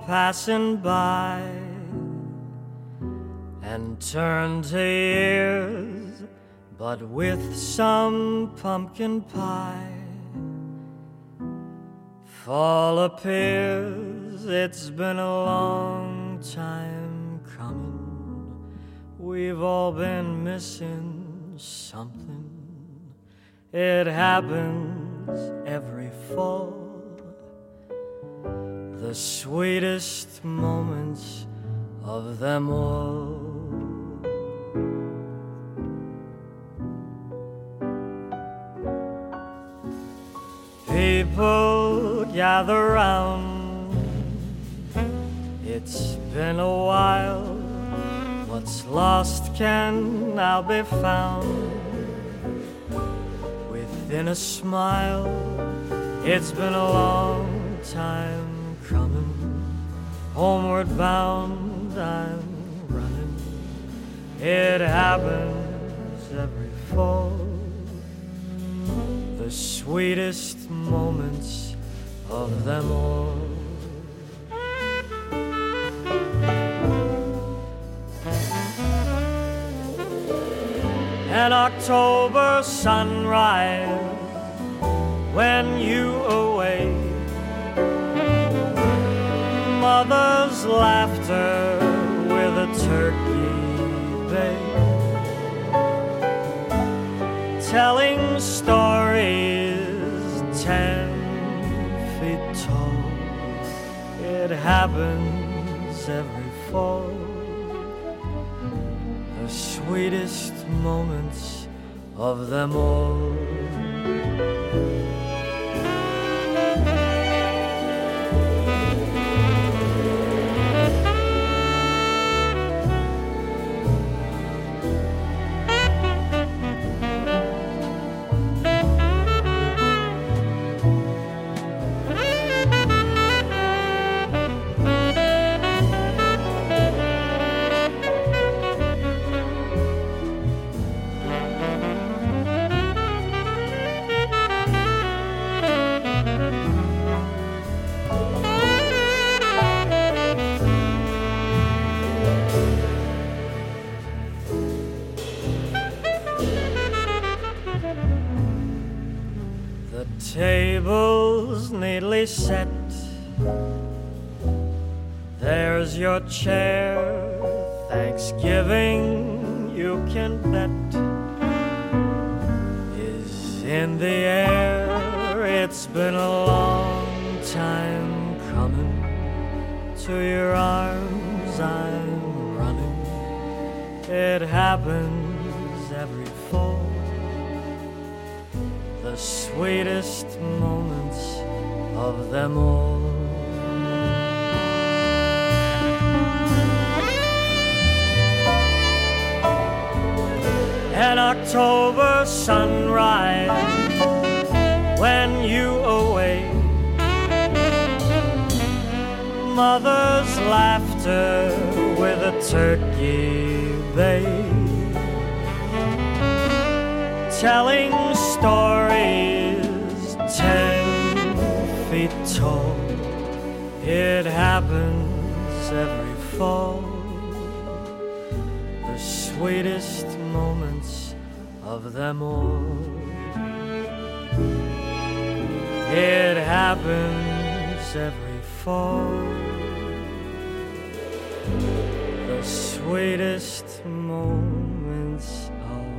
passing by and turn to years, but with some pumpkin pie. Fall appears, it's been a long time coming. We've all been missing something. It happens every fall. The sweetest moments of them all. People gather round. It's been a while. What's lost can now be found. Within a smile, it's been a long time coming. Homeward bound, I'm running. It happens every fall. The sweetest moments of them all. An October sunrise when you awake, mother's laughter with a turkey bake, telling stories 10 feet tall. It happens every fall. The sweetest moments of them all. Tables neatly set. There's your chair. Thanksgiving, you can bet, is in the air. It's been a long time coming. To your arms I'm running. It happens every fall. The sweetest moments of them all. An October sunrise when you awake, mother's laughter with a turkey bake, telling stories 10 feet tall. It happens every fall. The sweetest moments of them all. It happens every fall. The sweetest moments of